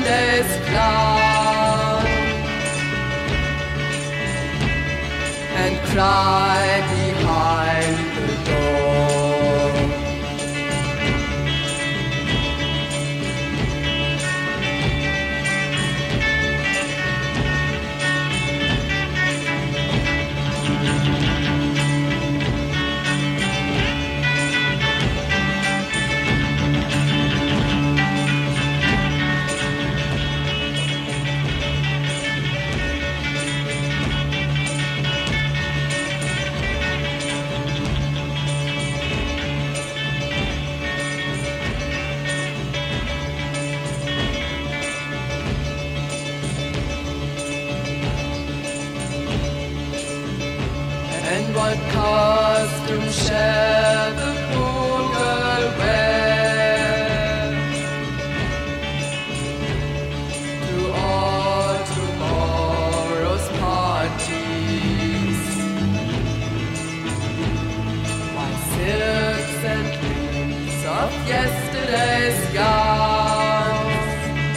Sunday's clown and cry behind the door. And what costume shall the poor girl wear to all tomorrow's parties? Why, silks and linens of yesterday's gowns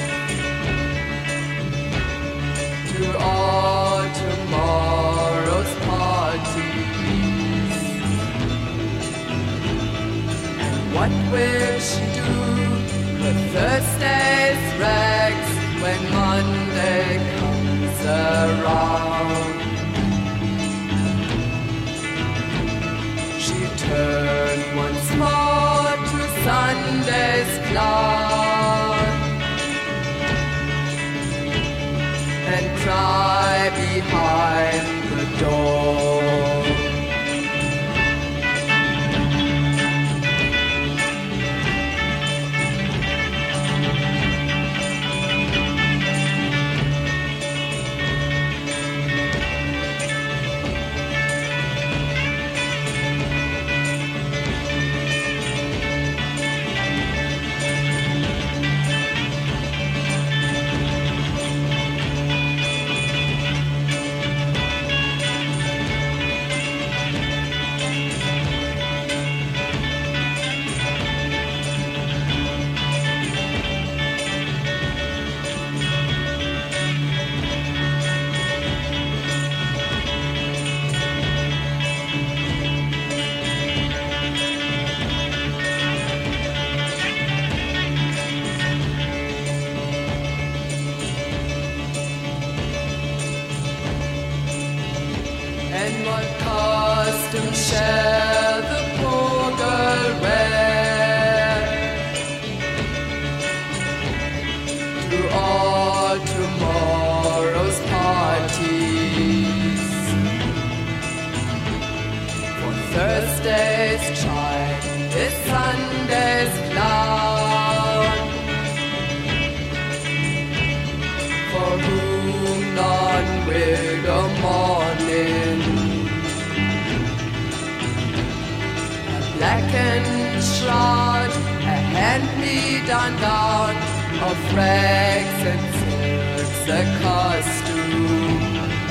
to all tomorrow's parties. What will she do with Thursday's rags when Monday comes around? She turned once more to Sunday's clown and cry behind the door. And what costume shall the poor girl wear to all tomorrow's parties? For Thursday's child is Sunday's clown, for whom none will go mourning. Blackened shroud, a hand-me-down gown of rags and silks, a costume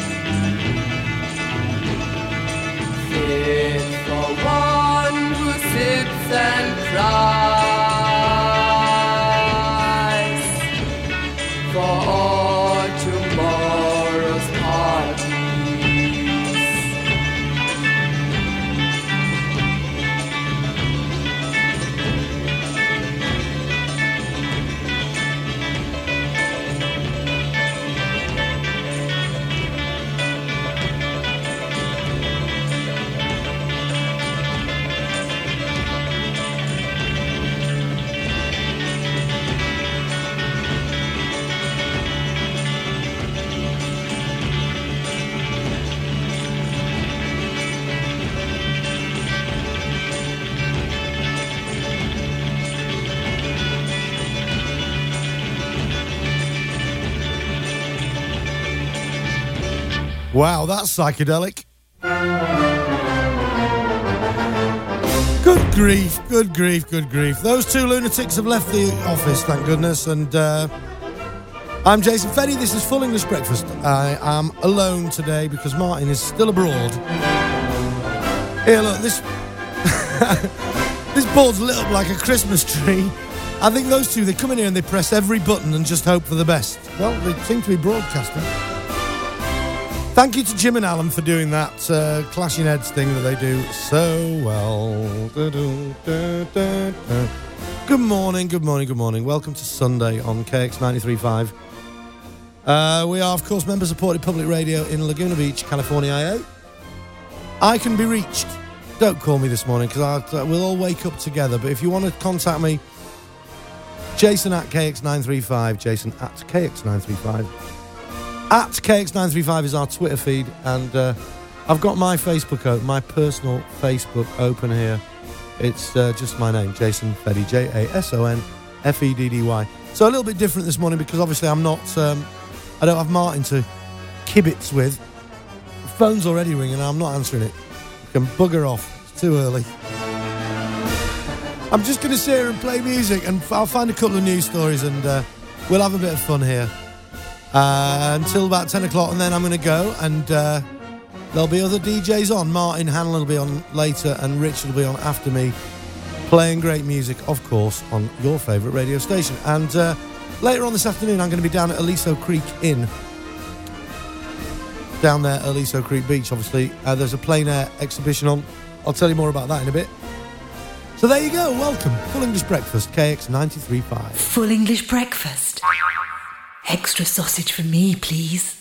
fit for one who sits and cries for all tomorrow's parties. Wow, that's psychedelic. Good grief, good grief, good grief. Those two lunatics have left the office, thank goodness, and I'm Jason Feddy. This is Full English Breakfast. I am alone today because Martin is still abroad. Here, look, this this board's lit up like a Christmas tree. I think those two, they come in here and they press every button and just hope for the best. Well, they seem to be broadcasting. Thank you to Jim and Alan for doing that Clashing Heads thing that they do so well. Good morning, good morning, good morning. Welcome to Sunday on KX 93.5. We are, of course, member-supported public radio in Laguna Beach, California, IO. I can be reached. Don't call me this morning because we'll all wake up together. But if you want to contact me, Jason at KX935, Jason at KX935. At KX935 is our Twitter feed, and I've got my Facebook open, my personal Facebook open here. It's just my name, Jason Feddy, JASONFEDDY. So a little bit different this morning because obviously I'm not, I don't have Martin to kibitz with. The phone's already ringing and I'm not answering it. You can bugger off, it's too early. I'm just going to sit here and play music, and I'll find a couple of news stories, and we'll have a bit of fun here until about 10 o'clock, and then I'm going to go, and there'll be other DJs on. Martin Hanlon will be on later, and Richard will be on after me, playing great music, of course, on your favourite radio station. And later on this afternoon, I'm going to be down at Aliso Creek Inn, down there at Aliso Creek Beach, obviously. There's a plein air exhibition on. I'll tell you more about that in a bit. So there you go, welcome. Full English Breakfast, KX 93.5. Full English Breakfast. Extra sausage for me, please.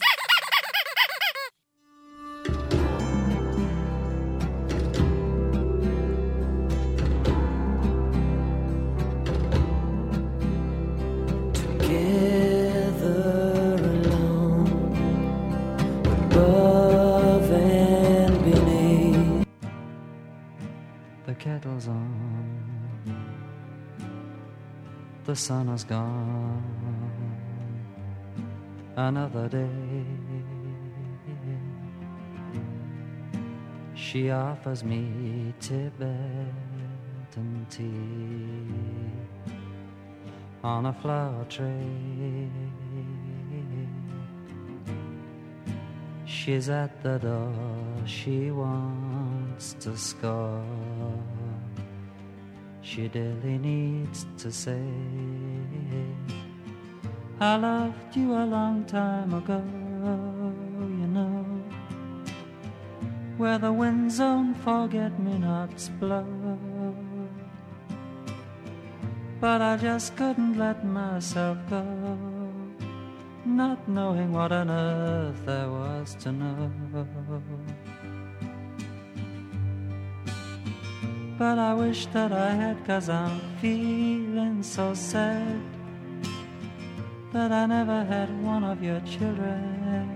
Kettle's on, the sun has gone, another day. She offers me Tibetan tea on a flower tray. She's at the door, she wants to score. She daily needs to say, I loved you a long time ago, you know, where the winds don't forget-me-nots blow. But I just couldn't let myself go, not knowing what on earth there was to know. But I wish that I had, 'cause I'm feeling so sad that I never had one of your children.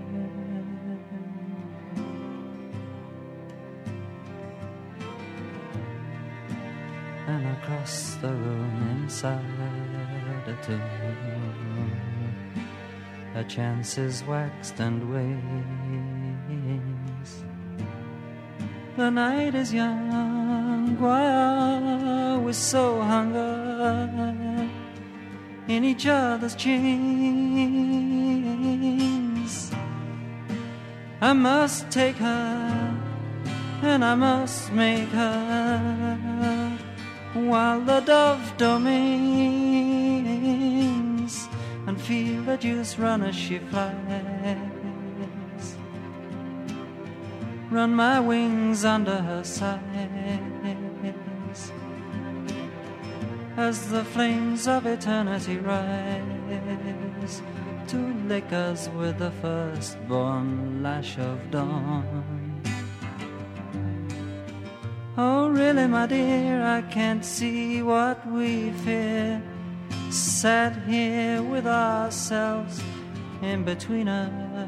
And across the room inside a tomb, her chances waxed and wanes. The night is young, why are we so hung up in each other's chains? I must take her, and I must make her, while the dove domains, and feel the juice run as she flies. Run my wings under her sides, as the flames of eternity rise, to lick us with the firstborn lash of dawn. Oh really, my dear, I can't see what we fear, sat here with ourselves in between us.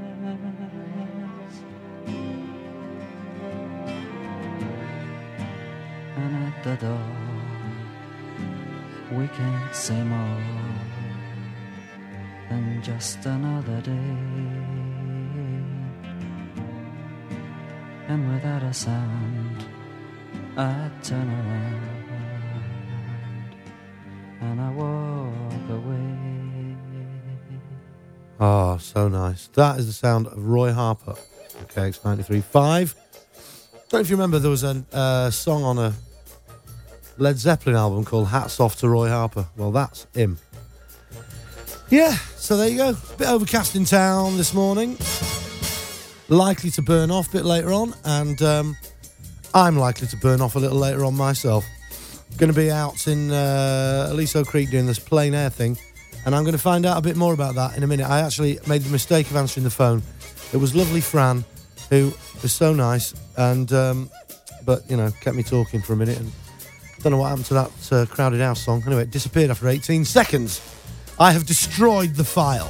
The door, we can't say more than just another day. And without a sound, I turn around and I walk away. Oh, so nice. That is the sound of Roy Harper. Okay, it's 93.5. Don't know if you remember, there was a song on a Led Zeppelin album called Hats Off to Roy Harper. Well, that's him. Yeah, so there you go. A bit overcast in town this morning. Likely to burn off a bit later on, and I'm likely to burn off a little later on myself. Going to be out in Aliso Creek doing this plein air thing, and I'm going to find out a bit more about that in a minute. I actually made the mistake of answering the phone. It was lovely Fran, who was so nice, and but, you know, kept me talking for a minute, and don't know what happened to that Crowded House song. Anyway, it disappeared after 18 seconds. I have destroyed the file.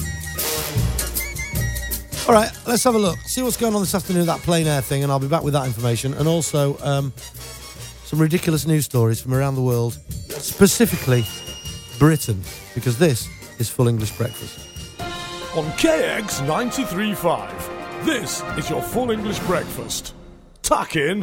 All right, let's have a look. See what's going on this afternoon, that plein air thing, and I'll be back with that information. And also some ridiculous news stories from around the world, specifically Britain, because this is Full English Breakfast. On KX 93.5, this is your Full English Breakfast. Tuck in.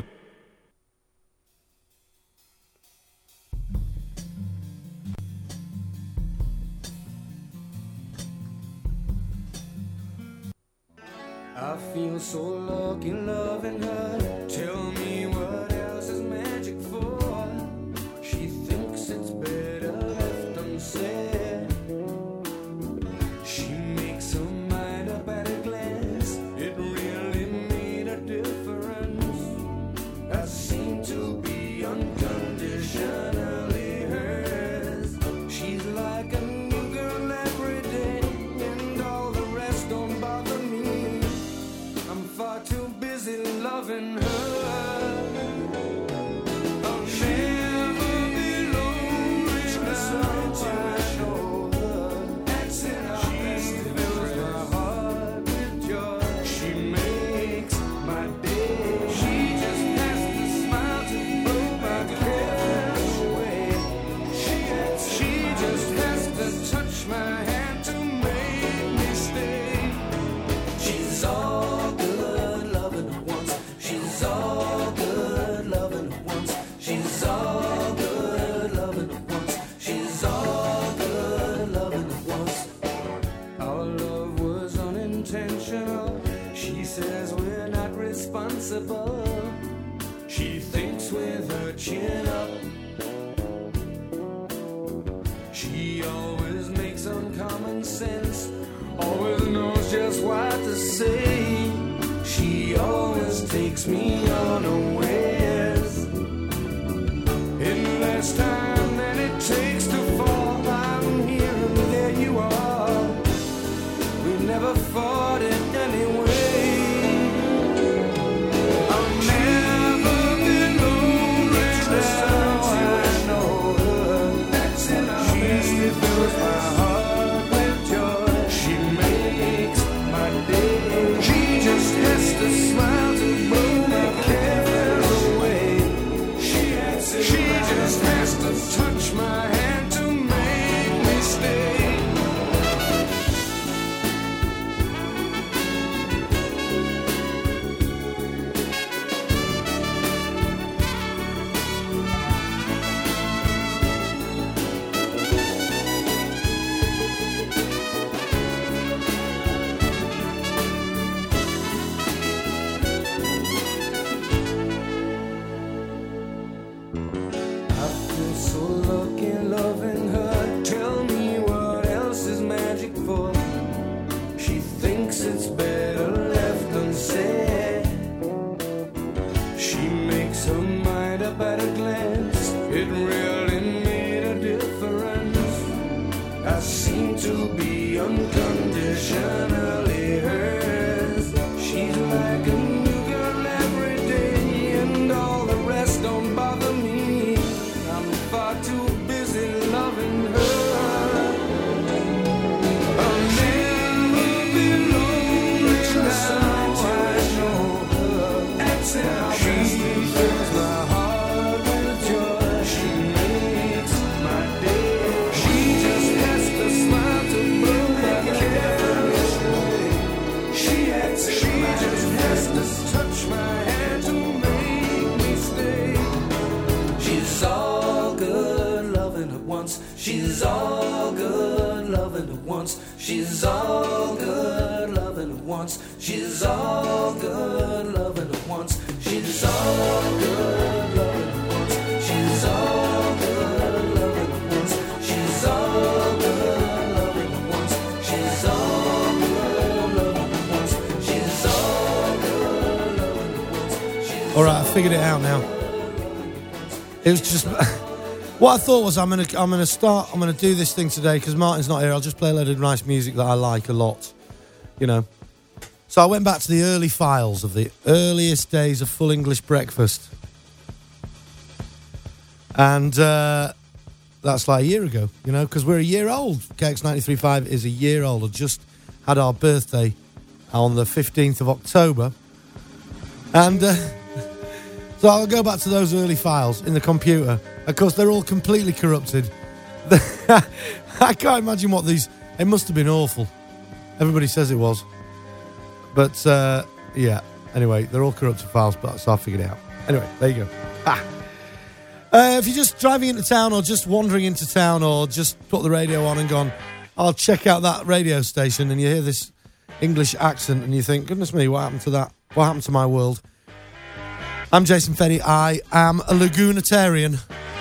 I feel so lucky loving her. Tell me what else is magic for. She thinks it's better left unsaid. She makes her mind up at a glance. It really made a difference. I seem to be unconditionally hers. She's like a new girl every day, and all the rest don't bother me. I'm far too busy loving her. I'll never be lonely now. I know her. She fills my heart with joy. She makes my day. She just has to smile to blow my cares away. She just has to touch my hand to make me stay. She's all good loving her once. She's all good loving her once. She's all good loving her once. She's all good loving her once. Our love was unintentional. She says we're not responsible. She thinks with her chin up. She always makes uncommon sense. Always knows just what to say. She always takes me unawares. In less time than it takes to fall, I'm here and there you are. We never fought it anyway. I'll never be lonely now. I know her. She fills my heart with joy. She makes my day. She just has to smile to blow my cares away. She just has to touch my hand to make me stay. I feel so lucky loving her. Tell me what else is magic for. She thinks it's better left unsaid. She makes her mind up at a glance. It really made a difference. I seem to be unconditionally hers. She's like a new girl every day, and all the rest don't bother me. I'm far too busy loving her. I'll never be lonely now. I know her. She fills my heart with joy. She makes my day. She just has to smile to blow my cares away. She just has to touch my hand to make me stay. She's all good loving her once. She's all good loving her once. She's all good loving her once. She's all good loving her once. She's all good loving her once. She's all All right, I figured it out now. It was just what I thought was I'm gonna do this thing today because Martin's not here. I'll just play a load of nice music that I like a lot, you know. So I went back to the early files of the earliest days of Full English Breakfast, and that's like a year ago, you know, because we're a year old. KX93.5 is a year old. I just had our birthday on the 15th of October, and. So I'll go back to those early files in the computer. Of course, they're all completely corrupted. I can't imagine what these... It must have been awful. Everybody says it was. But, yeah. Anyway, they're all corrupted files, but so I figured it out. Anyway, there you go. If you're just driving into town or just wandering into town or just put the radio on and gone, I'll check out that radio station, and you hear this English accent and you think, goodness me, what happened to that? What happened to my world? I'm Jason Feddy. I am a Lagoonatarian.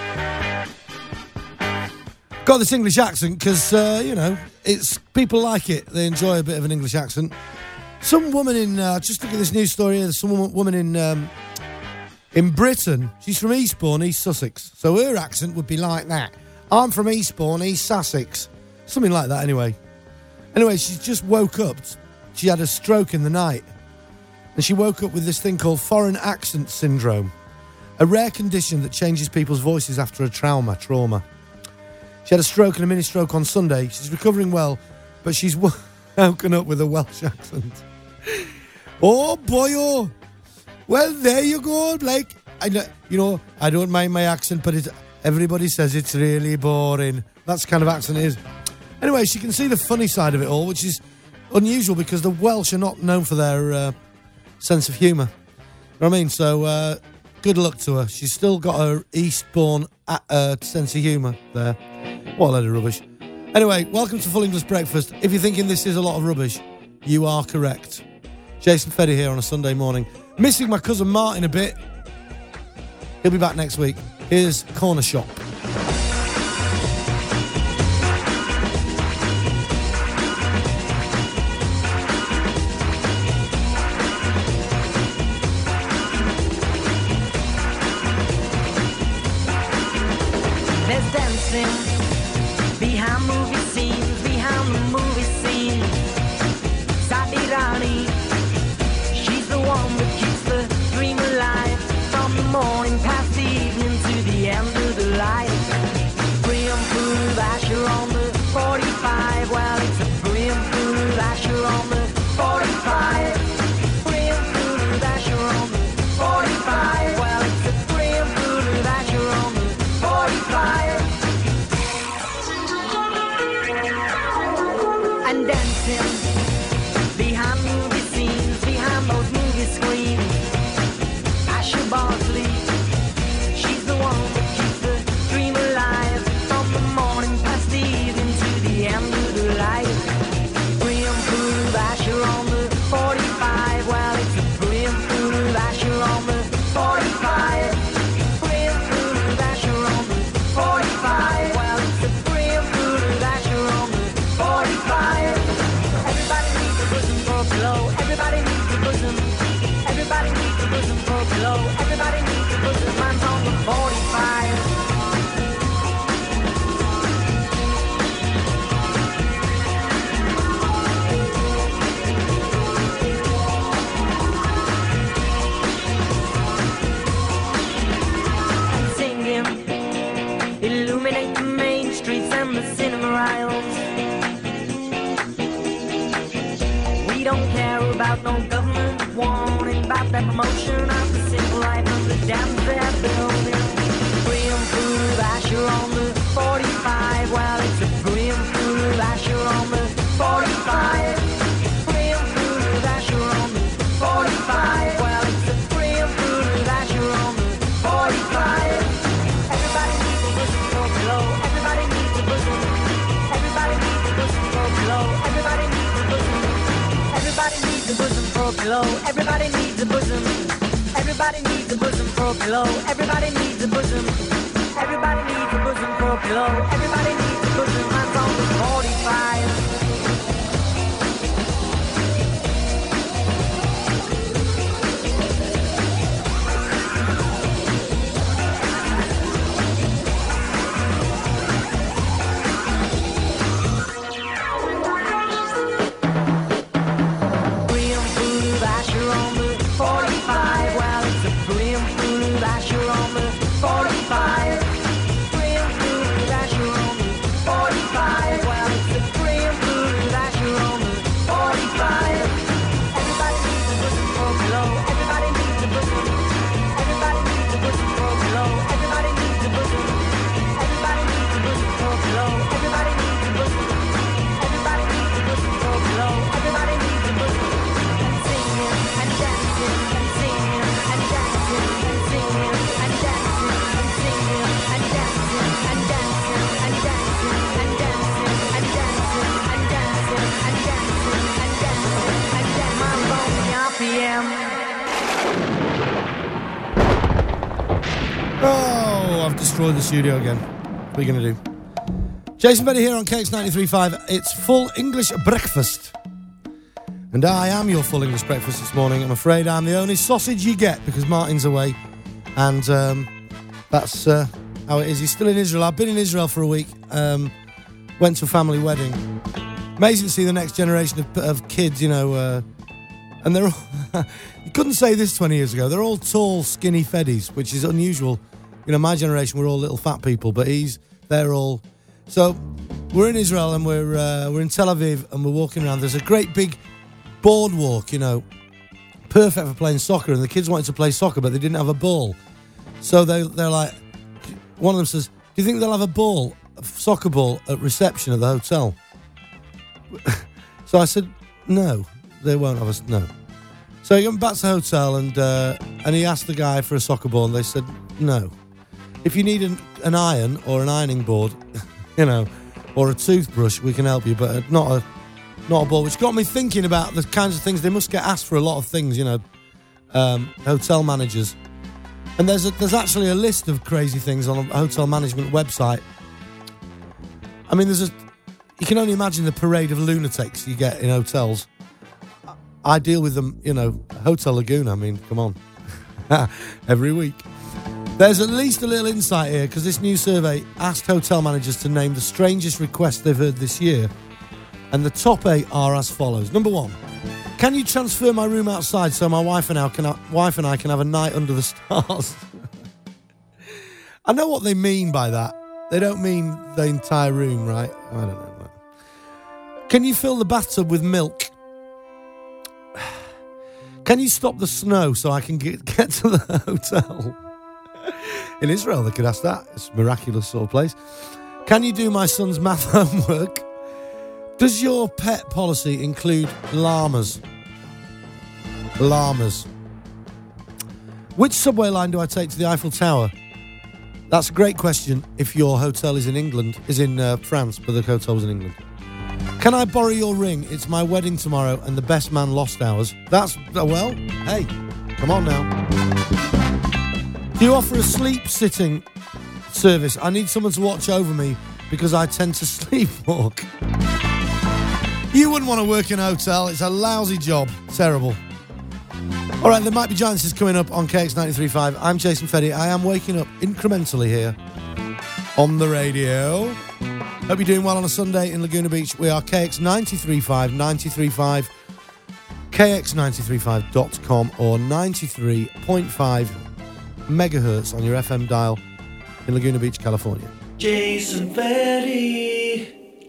Got this English accent because, you know, it's people like it. They enjoy a bit of an English accent. Some woman in, just look at this news story here, some woman in Britain, she's from Eastbourne, East Sussex. So her accent would be like that. I'm from Eastbourne, East Sussex. Something like that anyway. Anyway, she just woke up. She had a stroke in the night. And she woke up with this thing called foreign accent syndrome, a rare condition that changes people's voices after a trauma. She had a stroke and a mini stroke on Sunday. She's recovering well, but she's woken up with a Welsh accent. Oh boy, oh. Well, there you go. Like, I don't mind my accent, but everybody says it's really boring. That's the kind of accent it is. Anyway, she can see the funny side of it all, which is unusual because the Welsh are not known for their sense of humour. You know what I mean? So, good luck to her. She's still got her Eastbourne sense of humour there. What a load of rubbish. Anyway, welcome to Full English Breakfast. If you're thinking this is a lot of rubbish, you are correct. Jason Feddy here on a Sunday morning. Missing my cousin Martin a bit. He'll be back next week. Here's Corner Shop. There's dancing behind movie scenes, behind the movie scene. Sadi Rani, she's the one that keeps the dream alive. From the morning past the evening to the end of the light. Brim food Asher on the 45. Well, it's a brim food Asher on the 45. Brim food Asher on the 45. Well, it's a brim food Asher on the 45. And dancing behind movie scenes, behind those movie screens. Asher Bartley, she's the one that keeps the dream alive. From the morning past the evening to the end of the light. Brim food Asher on the 45. Well, it's a brim food Asher on the 45. Brim food Asher on the 45. Well, it's a brim food Asher on the 45. Everybody needs a bosom for a pillow. Everybody needs a bosom. Everybody needs a bosom for a pillow. Everybody needs a bosom. Mine's on the 45. And singing, illuminate the main streets and the cinema aisles. We don't care about no government warning about that promotion of the simple life of the dams they're building. Brim food Asher on the 45. Well, it's a brim food Asher on the 45. Brim food Asher on the 45. Well, it's a brim food Asher on the 45. Everybody needs a bosom for a pillow. Everybody needs a bosom. Everybody needs a bosom for a pillow. Everybody needs a bosom. Everybody needs a bosom for a pillow. Everybody needs a bosom. Everybody needs a bosom for a pillow. Everybody needs a bosom. Everybody needs a bosom for a pillow. Everybody needs a bosom. Mine's on the 45. Oh, I've destroyed the studio again. What are you going to do? Jason Betty here on KX93.5. It's Full English Breakfast. And I am your Full English Breakfast this morning. I'm afraid I'm the only sausage you get because Martin's away. And that's how it is. He's still in Israel. I've been in Israel for a week. Went to a family wedding. Amazing to see the next generation of kids, you know. And they're all... you couldn't say this 20 years ago. They're all tall, skinny feddies, which is unusual. You know, my generation, we're all little fat people, but they're all... So, we're in Israel and we're in Tel Aviv and we're walking around. There's a great big boardwalk, you know, perfect for playing soccer. And the kids wanted to play soccer, but they didn't have a ball. So they're like... One of them says, do you think they'll have a soccer ball at reception at the hotel? So I said, no. They won't have us. No. So he went back to the hotel and he asked the guy for a soccer ball and they said no. If you need an iron or an ironing board, you know, or a toothbrush, we can help you, but not a ball. Which got me thinking about the kinds of things they must get asked for. A lot of things, you know, hotel managers. And there's actually a list of crazy things on a hotel management website. I mean, you can only imagine the parade of lunatics you get in hotels. I deal with them, you know, Hotel Laguna, I mean, come on. Every week. There's at least a little insight here, because this new survey asked hotel managers to name the strangest requests they've heard this year. And the top 8 are as follows. Number 1, can you transfer my room outside so my wife and I can have a night under the stars? I know what they mean by that. They don't mean the entire room, right? I don't know. Can you fill the bathtub with milk? Can you stop the snow so I can get to the hotel? In Israel, they could ask that. It's a miraculous sort of place. Can you do my son's math homework? Does your pet policy include llamas? Llamas. Which subway line do I take to the Eiffel Tower? That's a great question if your hotel is in England, is in France, but the hotel was in England. Can I borrow your ring? It's my wedding tomorrow and the best man lost ours. That's, well, hey, come on now. Do you offer a sleep-sitting service? I need someone to watch over me because I tend to sleepwalk. You wouldn't want to work in a hotel. It's a lousy job. Terrible. All right, there might be giants coming up on KX93.5. I'm Jason Feddy. I am waking up incrementally here on the radio. Hope you're doing well on a Sunday in Laguna Beach. We are KX93.5, 93.5, KX935.com or 93.5 megahertz on your FM dial in Laguna Beach, California. Jason Feddy,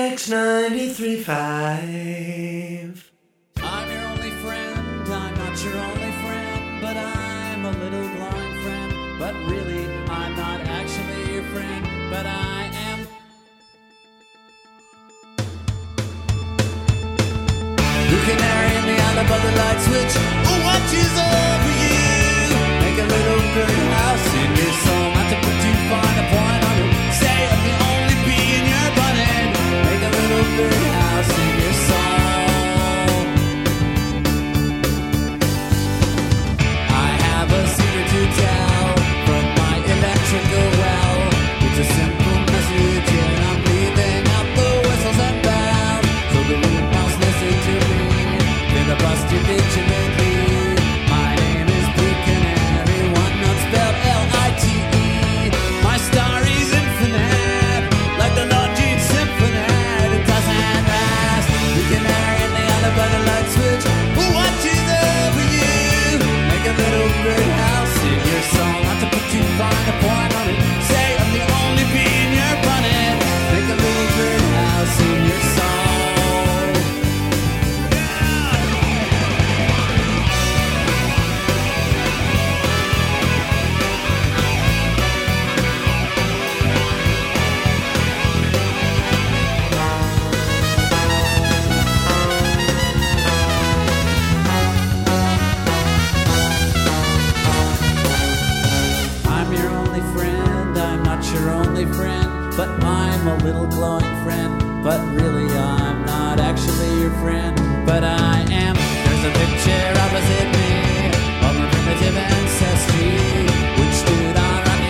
KX93.5. I'm your only friend, I'm not your only friend, but I'm a little blind friend, but really I'm not actually your friend, but I am. You can marry in the island above the light switch, who watches over you? Make a little birdhouse in your soul, not to put too fine a point on it. Say I'm the only bee in your bonnet. Make a little birdhouse in your soul. I have a secret to tell from my electrical well. It's a simple message and I'm leaving out the whistles and bells. So the little mouse listen to me. Then I bust you vigilantly. My name is Blue Canary, one not spelled L-I-T-E. My star is infinite, like the Lord Jean Symphony. It doesn't last. Blue Canary in the other by the light switch. Who watches over you? Make a little birdhouse in your song, not to put too fine a point on it. Say I'm the only bee in your bonnet. Make a little birdhouse in your song. I'm your only friend, I'm not your only friend, but I'm a little glowing friend, but really I'm not actually your friend, but I am. There's a picture opposite me of my primitive ancestry, which stood on rocky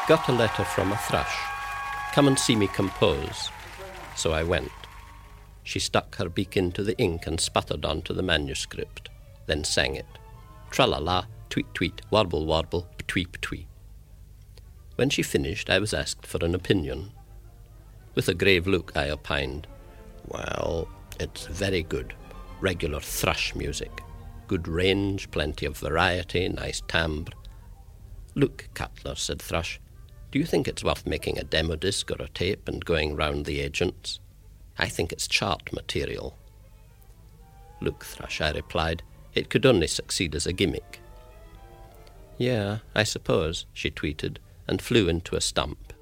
Got a letter from a thrush. Come and see me compose. So I went. She stuck her beak into the ink and sputtered onto the manuscript, then sang it. Tra-la-la, tweet-tweet, warble-warble, ptwee-ptwee. When she finished, I was asked for an opinion. With a grave look, I opined, well, it's very good. Regular thrush music. Good range, plenty of variety, nice timbre. Look, Cutler, said Thrush, do you think it's worth making a demo disc or a tape and going round the agents? I think it's chart material. Look, Thrush, I replied, it could only succeed as a gimmick. Yeah, I suppose, she tweeted, and flew into a stump.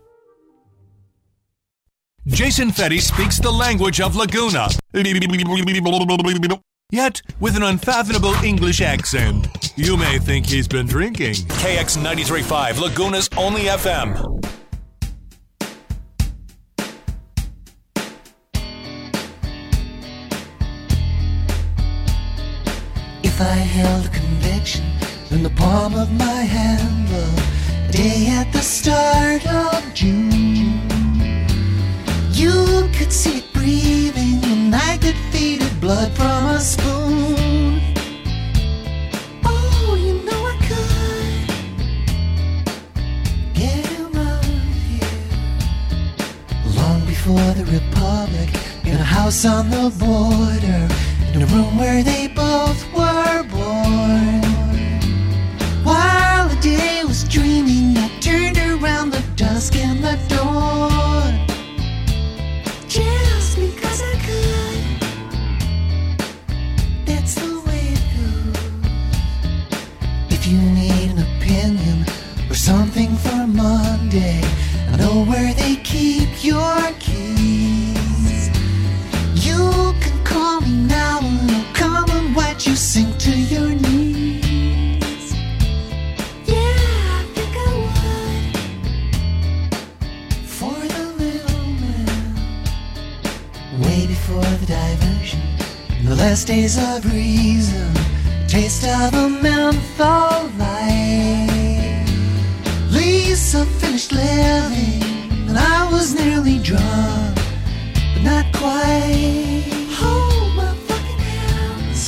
Jason Fetty speaks the language of Laguna, yet with an unfathomable English accent. You may think he's been drinking. KX 93.5, Laguna's only FM. If I held a conviction in the palm of my hand, the day at the start of June, you could see it breathing and I could feed it blood from a spoon. Oh, you know I could get him out of here. Long before the Republic, in a house on the border, in a room where they both were born. While the day was dreaming, I turned around the dusk and the dawn. Just because I could, that's the way it goes. If you need an opinion or something for Monday, I know where they keep your keys. You can call me now and I'll come and watch you sink to your knees. Yeah, I think I would for the little man. Way before the diversion, in the last days of reason, taste of a menthol light. Lisa finished living and I was nearly drunk, but not quite. Hold my fucking hands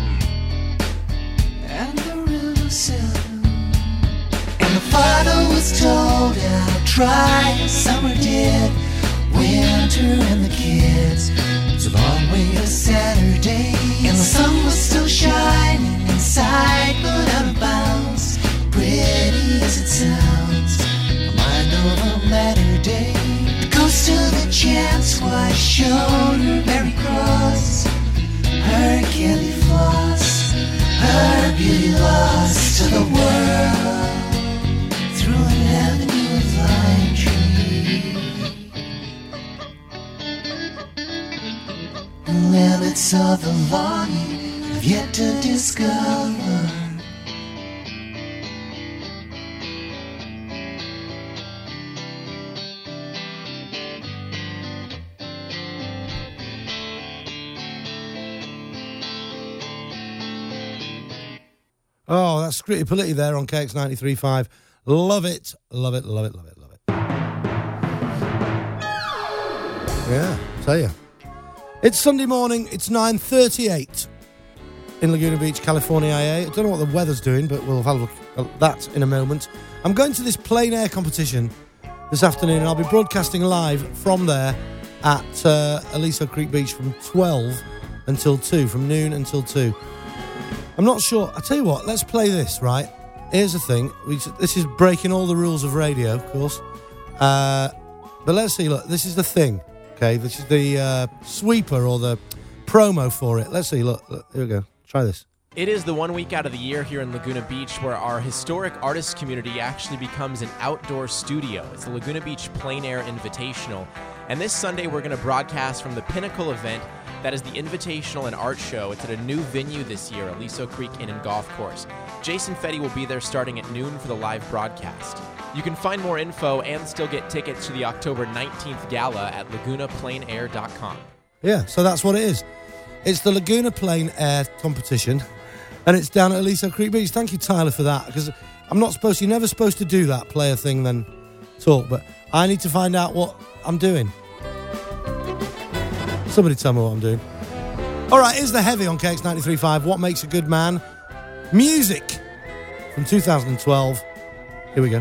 and the river said, and the father was told I'll try. Summer did, winter and the kids. It's a long way to Saturday, and the sun was still shining inside, but out of bounds. Pretty as it sounds, a mind over matter day. The ghost of the chance was showed her Mary Cross, her candy floss, her beauty lost to the world through an avenue of lime trees. The limits of the longing I've yet to discover. Oh, that's Scritti Politti there on KX 93.5. Love it, love it, love it, love it, love it. Yeah, tell you. It's Sunday morning, it's 9:38 in Laguna Beach, California, IA. I don't know what the weather's doing, but we'll have a look at that in a moment. I'm going to this plein air competition this afternoon, and I'll be broadcasting live from there at Aliso Creek Beach from 12 until 2, from noon until 2. I'm not sure. I'll tell you what, let's play this, right? Here's the thing. This is breaking all the rules of radio, of course. But let's see, look, this is the thing, okay? This is the sweeper or the promo for it. Let's see, look, here we go. Try this. It is the 1 week out of the year here in Laguna Beach where our historic artist community actually becomes an outdoor studio. It's the Laguna Beach Plein Air Invitational. And this Sunday, we're going to broadcast from the pinnacle event. That is the Invitational and Art Show. It's at a new venue this year, Aliso Creek Inn and Golf Course. Jason Fetty will be there starting at noon for the live broadcast. You can find more info and still get tickets to the October 19th gala at lagunapleinair.com. Yeah, so that's what it is. It's the Laguna Plein Air competition, and it's down at Aliso Creek Beach. Thank you, Tyler, for that, because you're never supposed to do that, play a thing, then talk, but I need to find out what I'm doing. Somebody tell me what I'm doing. All right, here's The Heavy on KX93.5. What makes a good man? Music from 2012. Here we go.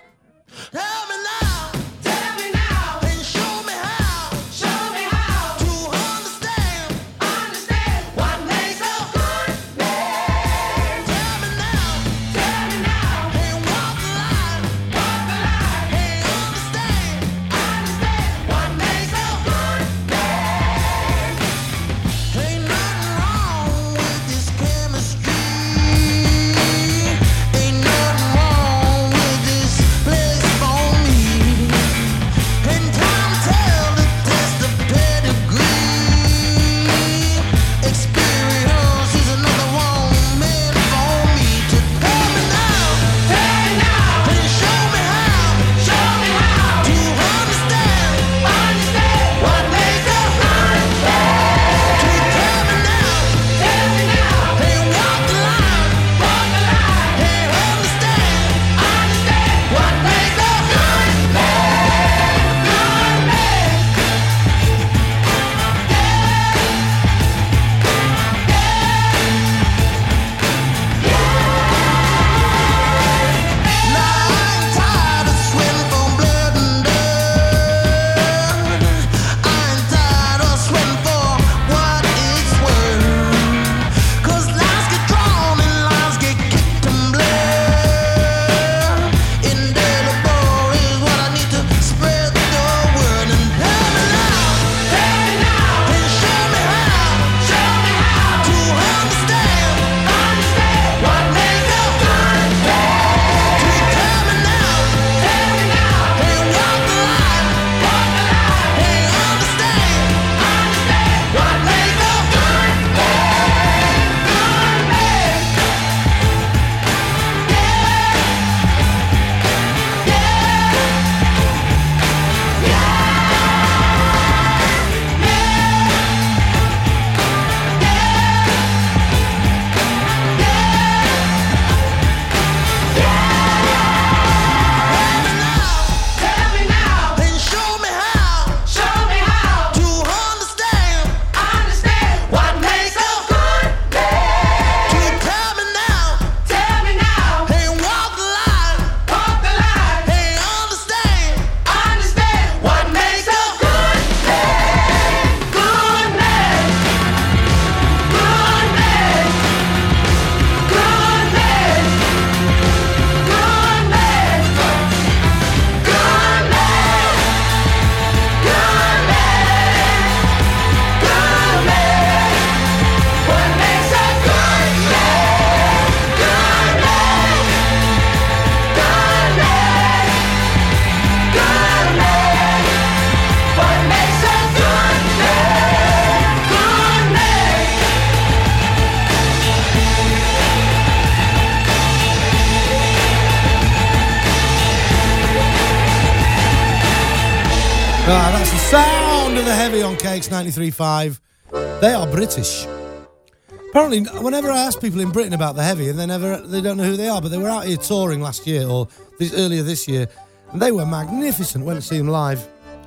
That's the sound of The Heavy on KX93.5. They are British. Apparently, whenever I ask people in Britain about The Heavy, they don't know who they are, but they were out here touring last year, or earlier this year, and they were magnificent. Went to see them live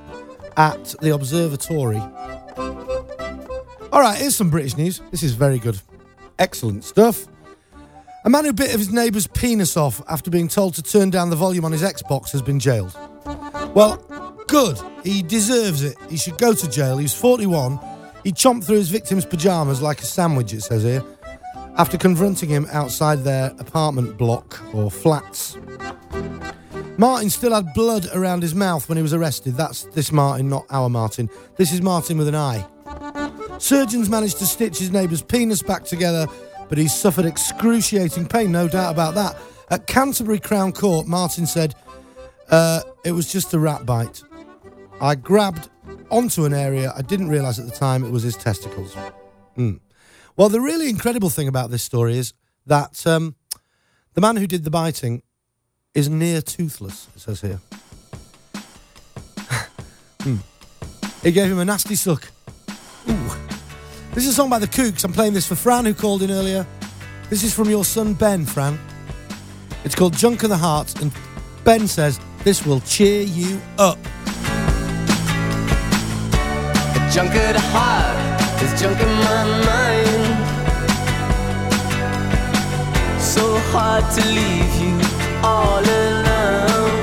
at the Observatory. All right, here's some British news. This is very good. Excellent stuff. A man who bit his neighbour's penis off after being told to turn down the volume on his Xbox has been jailed. Well, good. He deserves it. He should go to jail. He's 41. He chomped through his victim's pyjamas like a sandwich, it says here, after confronting him outside their apartment block or flats. Martin still had blood around his mouth when he was arrested. That's this Martin, not our Martin. This is Martin with an I. Surgeons managed to stitch his neighbour's penis back together, but he's suffered excruciating pain, no doubt about that. At Canterbury Crown Court, Martin said, it was just a rat bite. I grabbed onto an area I didn't realise at the time it was his testicles. Well, the really incredible thing about this story is that the man who did the biting is near toothless, it says here. He gave him a nasty suck. Ooh. This is a song by the Kooks. I'm playing this for Fran, who called in earlier. This is from your son Ben, Fran. It's called Junk of the Heart, and Ben says, This will cheer you up. Junk at the heart, there's junk in my mind. So hard to leave you all alone.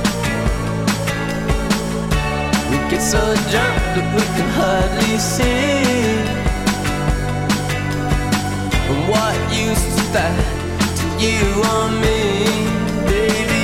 We get so drunk that we can hardly see. And what use is that to you or me, baby?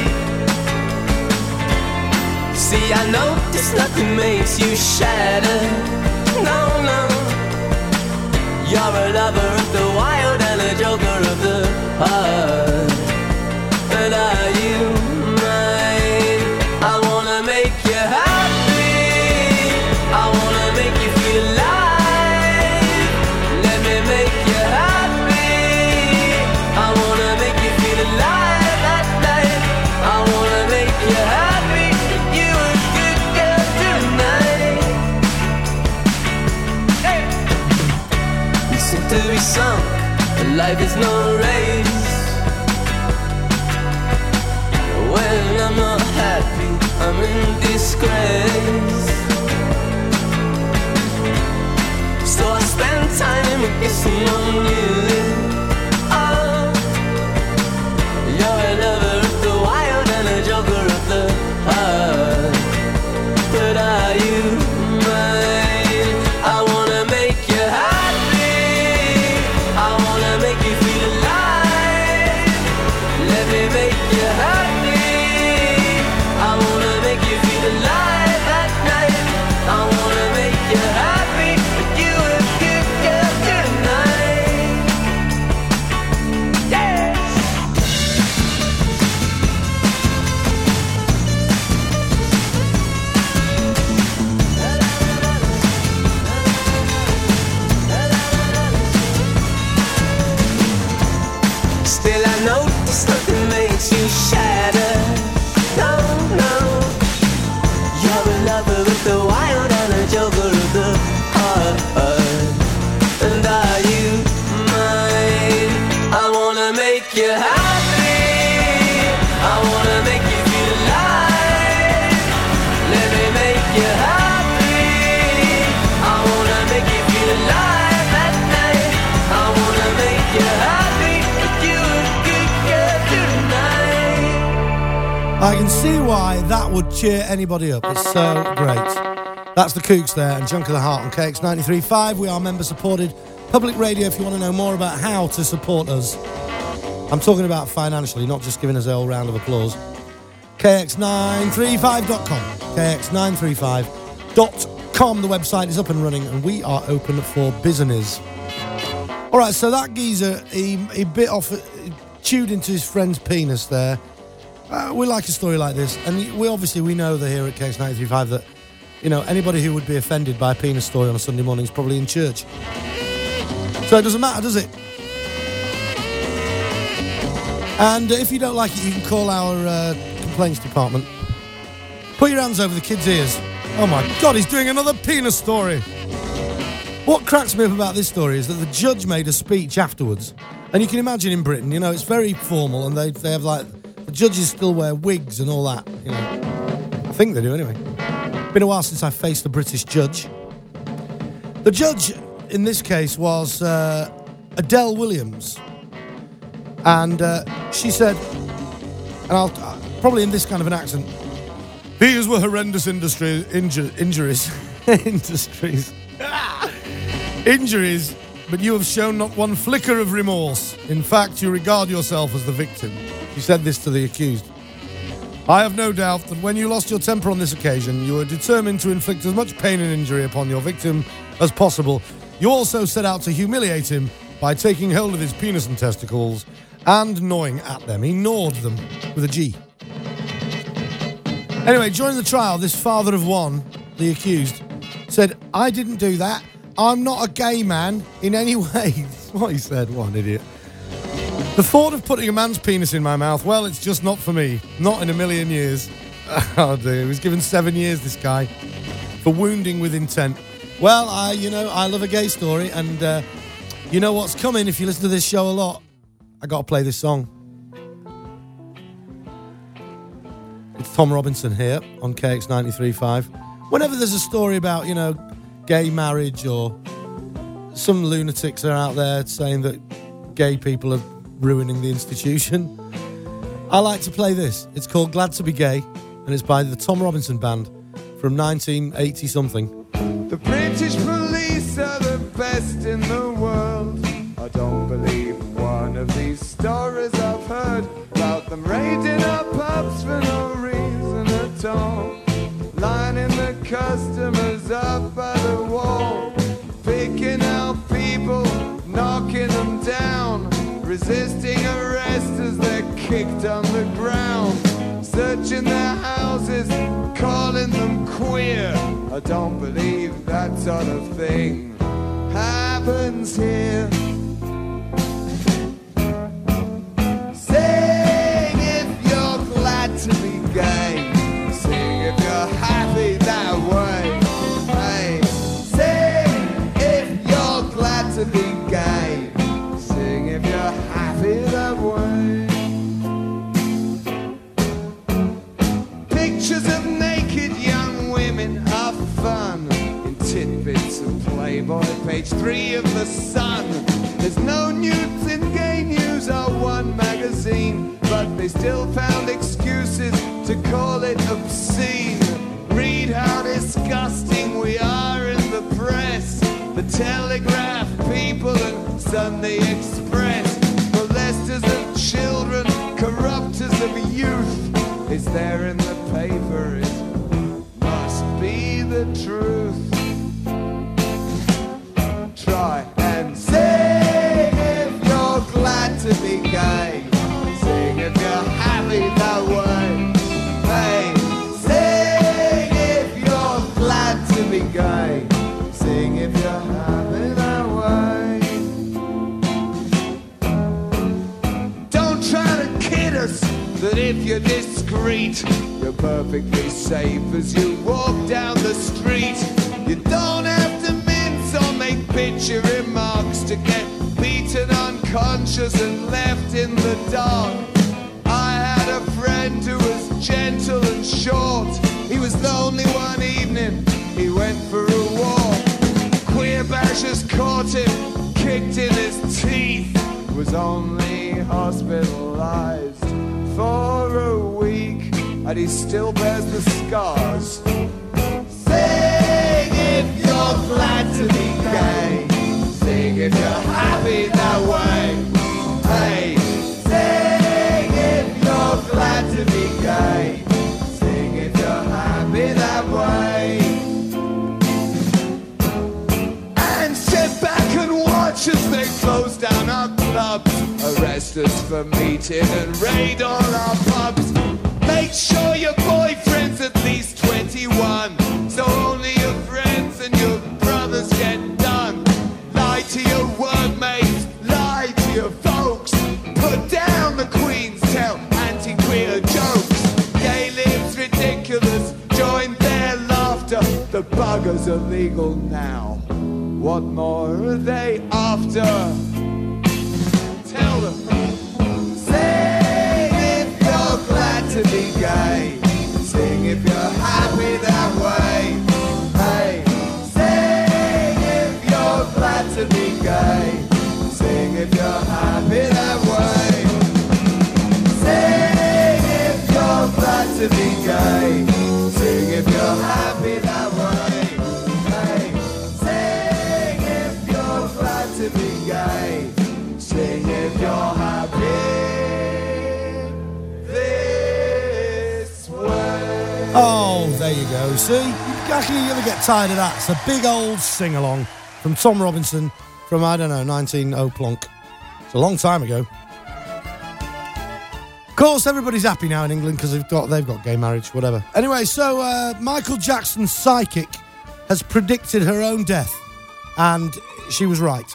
See, I notice nothing makes you shatter. No, no. You're a lover of the wild and a joker of the heart. But are you mine? I wanna make you happy. I wanna make you feel alive. Let me make you happy. I wanna make you feel alive at night. I wanna make you happy. You a good girl tonight. Hey. You seem to be sunk, but life is no race. When I'm not happy, I'm in disgrace. So I spend time kissing on you. Oh, you're a lover of the wild and a joker of the heart. But are you mine? I wanna make you happy. I wanna make you feel alive. Let me make you happy. I wanna make you feel alive at night. I wanna make you happy. You a good girl tonight. Yeah. Still I notice nothing makes you shatter. No, no. You're a lover of the wild and a joker of the heart. And are you mine? I wanna make you happy. I wanna make you feel alive. Let me make you happy. I wanna make you feel alive at night. I wanna make you happy. You a good girl tonight. I can see why that would cheer anybody up. It's so great. That's the Kooks there and Junk of the Heart on KX 93.5. We are member-supported public radio if you want to know more about how to support us. I'm talking about financially, not just giving us a whole round of applause. KX935.com. KX935.com. The website is up and running and we are open for business. All right, so that geezer, he bit off, chewed into his friend's penis there. We like a story like this, and we know that here at KX935 that, you know, anybody who would be offended by a penis story on a Sunday morning is probably in church. So it doesn't matter, does it? And if you don't like it, you can call our complaints department. Put your hands over the kid's ears. Oh my God, he's doing another penis story. What cracks me up about this story is that the judge made a speech afterwards. And you can imagine in Britain, you know, it's very formal and they have like, the judges still wear wigs and all that, you know. I think they do anyway. Been a while since I faced a British judge. The judge in this case was Adele Williams. And she said, and I'll probably in this kind of an accent, these were horrendous injuries. Injuries, but you have shown not one flicker of remorse. In fact, you regard yourself as the victim. She said this to the accused. I have no doubt that when you lost your temper on this occasion, you were determined to inflict as much pain and injury upon your victim as possible. You also set out to humiliate him by taking hold of his penis and testicles and gnawing at them. He gnawed them with a G. Anyway, during the trial, this father of one, the accused, said, I didn't do that. I'm not a gay man in any way. That's what he said. What an idiot. The thought of putting a man's penis in my mouth, well, it's just not for me. Not in a million years. Oh, dear. He was given 7 years, this guy, for wounding with intent. Well, I love a gay story, and you know what's coming if you listen to this show a lot. I got to play this song. It's Tom Robinson here on KX 93.5. Whenever there's a story about, gay marriage or some lunatics are out there saying that gay people are ruining the institution, I like to play this. It's called Glad to Be Gay, and it's by the Tom Robinson Band from 1980-something. The British police are the best in the world. I don't believe one of these stories I've heard about them raiding our pubs for no reason at all, lining the customers up by the wall, picking out people, knocking them down, resisting arrest as they're kicked on the ground, searching their houses, calling them queer. I don't believe that sort of thing happens here. Sing if you're glad to be gay. Sing if you're happy that way. Hey, sing if you're glad to be gay. Sing if you're happy that way. Pictures of naked young women are fun in tidbits of Playboy, page 3 of The Sun. There's no nudes in Gay News or One magazine, but they still found excuses to call it obscene. Read how disgusting we are in the press. The Telegraph, People and Sunday Express. Molesters of children, corrupters of youth. It's there in the paper, it must be the truth. Try and sing if you're glad to be gay. Sing if you're happy that way. Hey, sing if you're glad to be gay. Sing if you're happy that way. Don't try to kid us that if you're discreet, you're perfectly safe as you walk down the street. You don't have to mince or make bitchy remarks to get beaten unconscious and left in the dark. I had a friend who was gentle and short. He was lonely one evening, he went for a walk. Queer bashers caught him, kicked in his teeth. Was only hospitalized for a week, and he still bears the scars. Sing if you're glad to be gay. Sing if you're happy that way. Hey, sing if you're glad to be gay. Sing if you're happy that way. And sit back and watch as they close down our clubs, arrest us for meeting and raid all our pubs. Make sure your boyfriend's at least 21, so only your friends and your brothers get done. Lie to your workmates, lie to your folks. Put down the Queen's, tell anti-queer jokes. Gay lives ridiculous, join their laughter. The buggers are legal now. What more are they after? Tell them. Sing if you're glad to be gay. Sing if you're happy that way. Hey, sing if you're glad to be gay. Sing if you're happy that way. Sing if you're glad to be gay. Sing if you're happy that way. Hey, sing if you're glad to be gay. Sing if you're happy this way. Oh, there you go. See, actually, you ever get tired of that? It's a big old sing-along from Tom Robinson from, 19 plonk. It's a long time ago. Of course, everybody's happy now in England because they've got gay marriage, whatever. Anyway, so Michael Jackson's psychic has predicted her own death, and she was right.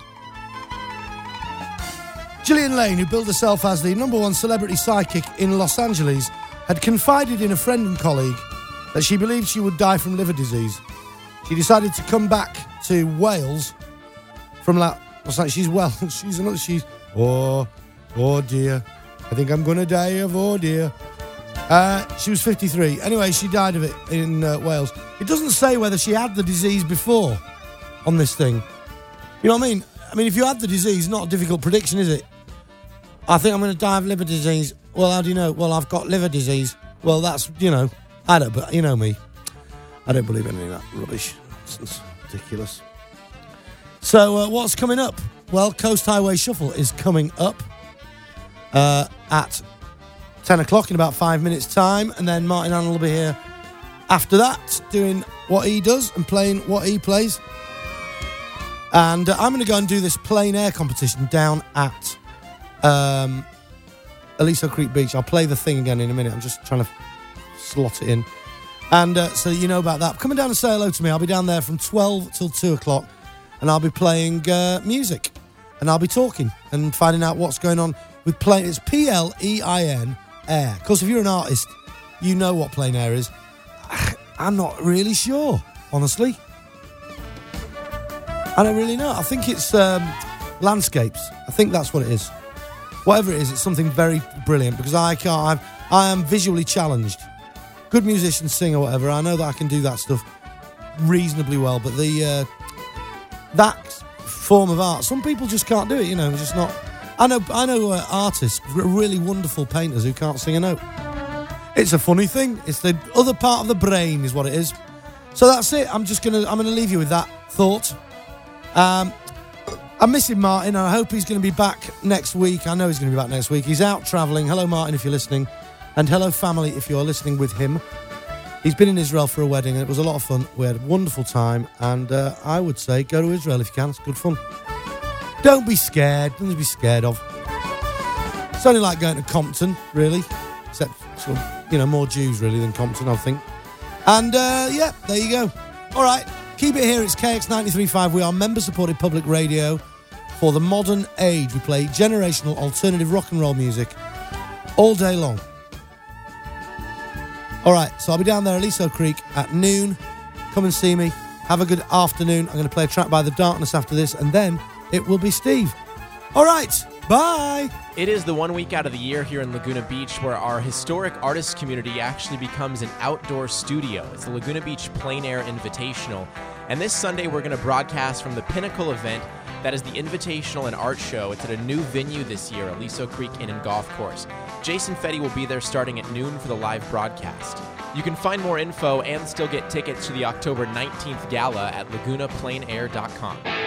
Gillian Lane, who billed herself as the #1 celebrity psychic in Los Angeles, had confided in a friend and colleague that she believed she would die from liver disease. She decided to come back to Wales from oh dear, I think I'm gonna die of oh dear. She was 53. Anyway, she died of it in Wales. It doesn't say whether she had the disease before on this thing. You know what I mean? I mean, if you had the disease, not a difficult prediction, is it? I think I'm going to die of liver disease. Well, how do you know? Well, I've got liver disease. Well, that's, I don't, but you know me. I don't believe in any of that rubbish. It's ridiculous. So, what's coming up? Well, Coast Highway Shuffle is coming up at 10 o'clock in about 5 minutes' time, and then Martin Allen will be here after that, doing what he does and playing what he plays. And I'm going to go and do this plein air competition down at Aliso Creek Beach. I'll play the thing again in a minute. I'm just trying to slot it in. And so you know about that. Coming down to say hello to me. I'll be down there from 12 till 2 o'clock, and I'll be playing music, and I'll be talking and finding out what's going on with plein. It's Plein air. Of course, if you're an artist, you know what plein air is. I'm not really sure, honestly. I don't really know. I think it's landscapes. I think that's what it is. Whatever it is, it's something very brilliant, because I am visually challenged. Good musician, singer, whatever. I know that I can do that stuff reasonably well, but that form of art, some people just can't do it. It's just not. I know artists, really wonderful painters who can't sing a note. It's a funny thing. It's the other part of the brain, is what it is. So that's it. I'm gonna leave you with that thought. I'm missing Martin, and I hope he's going to be back next week. I know he's going to be back next week. He's out travelling. Hello, Martin, if you're listening. And hello, family, if you're listening with him. He's been in Israel for a wedding, and it was a lot of fun. We had a wonderful time, and I would say go to Israel if you can. It's good fun. Don't be scared. Nothing to be scared of. It's only like going to Compton, really. Except, sort of, more Jews, really, than Compton, I think. And, yeah, there you go. All right. Keep it here. It's KX 93.5. We are member-supported public radio for the modern age. We play generational alternative rock and roll music all day long. All right, so I'll be down there at Aliso Creek at noon. Come and see me. Have a good afternoon. I'm going to play a track by The Darkness after this, and then it will be Steve. All right, bye. It is the 1 week out of the year here in Laguna Beach where our historic artist community actually becomes an outdoor studio. It's the Laguna Beach Plein Air Invitational. And this Sunday, we're going to broadcast from the Pinnacle event. That is the Invitational and Art Show. It's at a new venue this year, Aliso Creek Inn and Golf Course. Jason Fetty will be there starting at noon for the live broadcast. You can find more info and still get tickets to the October 19th gala at lagunapleinair.com.